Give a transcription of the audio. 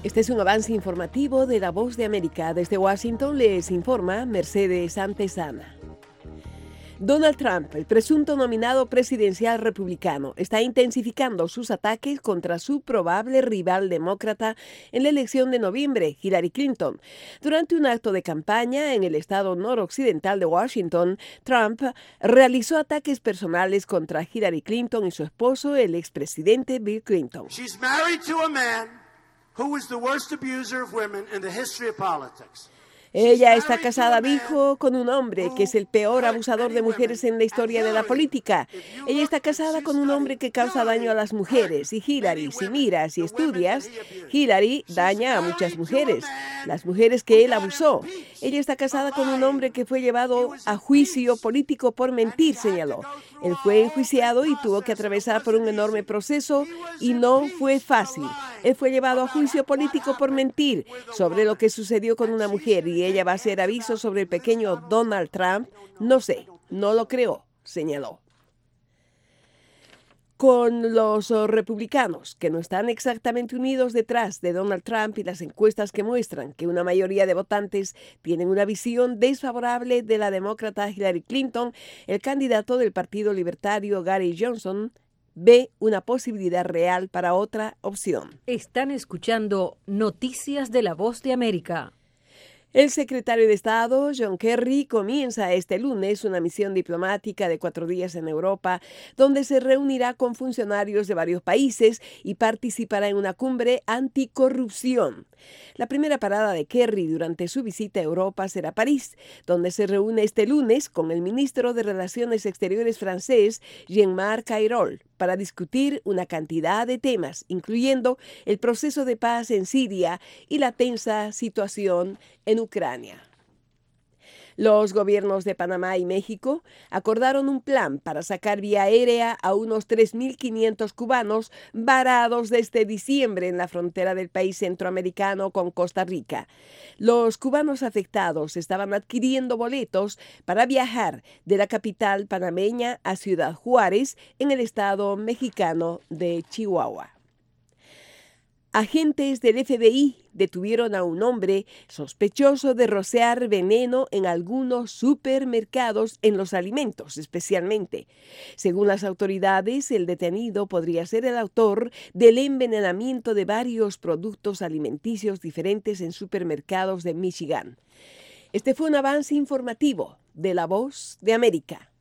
Este es un avance informativo de La Voz de América. Desde Washington les informa Mercedes Antesana. Donald Trump, el presunto nominado presidencial republicano, está intensificando sus ataques contra su probable rival demócrata en la elección de noviembre, Hillary Clinton. Durante un acto de campaña en el estado noroccidental de Washington, Trump realizó ataques personales contra Hillary Clinton y su esposo, el expresidente Bill Clinton. She's married to a man who was the worst abuser of women in the history of politics. Ella está casada, dijo, con un hombre que es el peor abusador de mujeres en la historia de la política. Ella está casada con un hombre que causa daño a las mujeres. Y Hillary, si miras y estudias, Hillary daña a muchas mujeres, las mujeres que él abusó. Ella está casada con un hombre que fue llevado a juicio político por mentir, señaló. Él fue enjuiciado y tuvo que atravesar por un enorme proceso y no fue fácil. Él fue llevado a juicio político por mentir sobre lo que sucedió con una mujer y ella va a hacer aviso sobre el pequeño Donald Trump. No sé, no lo creo, señaló. Con los republicanos, que no están exactamente unidos detrás de Donald Trump y las encuestas que muestran que una mayoría de votantes tienen una visión desfavorable de la demócrata Hillary Clinton, el candidato del Partido Libertario Gary Johnson ve una posibilidad real para otra opción. Están escuchando Noticias de La Voz de América. El secretario de Estado, John Kerry, comienza este lunes una misión diplomática de 4 días en Europa, donde se reunirá con funcionarios de varios países y participará en una cumbre anticorrupción. La primera parada de Kerry durante su visita a Europa será París, donde se reúne este lunes con el ministro de Relaciones Exteriores francés, Jean-Marc Ayrault, para discutir una cantidad de temas, incluyendo el proceso de paz en Siria y la tensa situación en Ucrania. Los gobiernos de Panamá y México acordaron un plan para sacar vía aérea a unos 3.500 cubanos varados desde diciembre en la frontera del país centroamericano con Costa Rica. Los cubanos afectados estaban adquiriendo boletos para viajar de la capital panameña a Ciudad Juárez, en el estado mexicano de Chihuahua. Agentes del FBI detuvieron a un hombre sospechoso de rociar veneno en algunos supermercados en los alimentos, especialmente. Según las autoridades, el detenido podría ser el autor del envenenamiento de varios productos alimenticios diferentes en supermercados de Michigan. Este fue un avance informativo de La Voz de América.